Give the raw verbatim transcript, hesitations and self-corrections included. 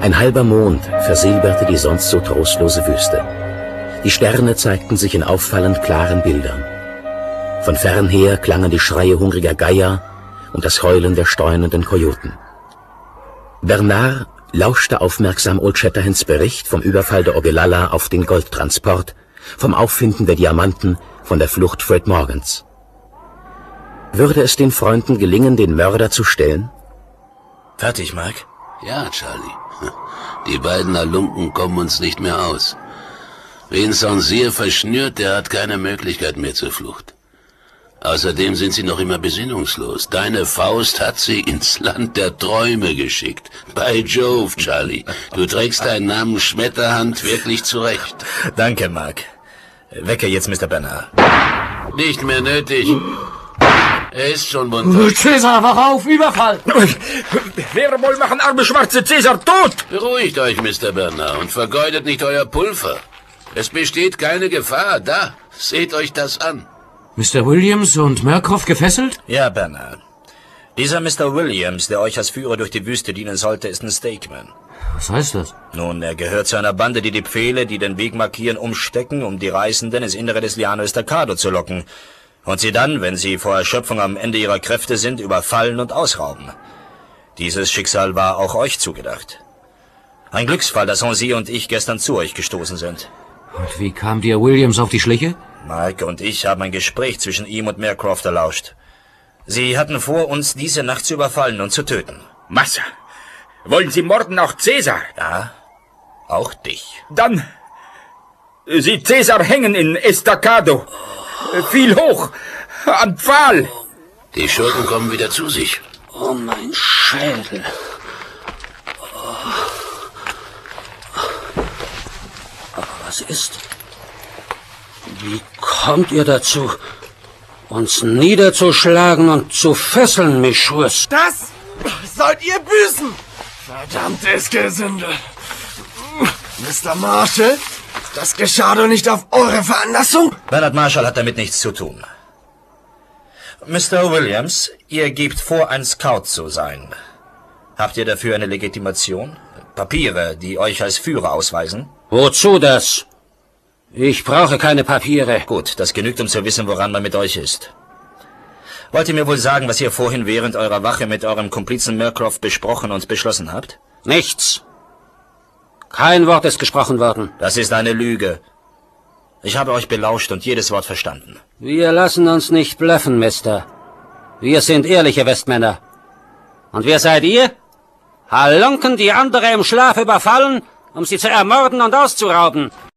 Ein halber Mond versilberte die sonst so trostlose Wüste. Die Sterne zeigten sich in auffallend klaren Bildern. Von fernher klangen die Schreie hungriger Geier und das Heulen der steunenden Kojoten. Bernard lauschte aufmerksam Old Shatterhands Bericht vom Überfall der Ogallala auf den Goldtransport, vom Auffinden der Diamanten, von der Flucht Fred Morgans. Würde es den Freunden gelingen, den Mörder zu stellen? Fertig, Mark? Ja, Charlie. Die beiden Halunken kommen uns nicht mehr aus. Wen Saint-Cyr verschnürt, der hat keine Möglichkeit mehr zur Flucht. Außerdem sind sie noch immer besinnungslos. Deine Faust hat sie ins Land der Träume geschickt. By Jove, Charlie, du trägst deinen Namen Schmetterhand wirklich zurecht. Danke, Mark. Wecke jetzt Mister Bernard. Nicht mehr nötig. Er ist schon munter. Cäsar, wach auf, Überfall! Wer wohl machen arme schwarze Cäsar tot? Beruhigt euch, Mister Bernard, und vergeudet nicht euer Pulver. Es besteht keine Gefahr. Da, seht euch das an. Mister Williams und Murkoff gefesselt? Ja, Bernard. Dieser Mister Williams, der euch als Führer durch die Wüste dienen sollte, ist ein Stakeman. Was heißt das? Nun, er gehört zu einer Bande, die die Pfähle, die den Weg markieren, umstecken, um die Reisenden ins Innere des Llano Estacado zu locken. Und sie dann, wenn sie vor Erschöpfung am Ende ihrer Kräfte sind, überfallen und ausrauben. Dieses Schicksal war auch euch zugedacht. Ein Glücksfall, dass Saint-Cyr und ich gestern zu euch gestoßen sind. Und wie kam dir Williams auf die Schliche? Mike und ich haben ein Gespräch zwischen ihm und Meercroft erlauscht. Sie hatten vor, uns diese Nacht zu überfallen und zu töten. Massa, wollen Sie morden auch Cäsar? Ja, auch dich. Dann, Sie Cäsar hängen in Estacado. Viel hoch, am Pfahl. Die Schurken kommen wieder zu sich. Oh, mein Schädel. Aber was ist? Wie kommt ihr dazu, uns niederzuschlagen und zu fesseln, Mischurs? Das sollt ihr büßen! Verdammtes Gesindel! Mister Marshall, das geschah doch nicht auf eure Veranlassung? Bernard Marshall hat damit nichts zu tun. Mister Williams, ihr gebt vor, ein Scout zu sein. Habt ihr dafür eine Legitimation? Papiere, die euch als Führer ausweisen? Wozu das? Ich brauche keine Papiere. Gut, das genügt, um zu wissen, woran man mit euch ist. Wollt ihr mir wohl sagen, was ihr vorhin während eurer Wache mit eurem Komplizen Meercroft besprochen und beschlossen habt? Nichts. Kein Wort ist gesprochen worden. Das ist eine Lüge. Ich habe euch belauscht und jedes Wort verstanden. Wir lassen uns nicht bluffen, Mister. Wir sind ehrliche Westmänner. Und wer seid ihr? Halunken, die andere im Schlaf überfallen, um sie zu ermorden und auszurauben.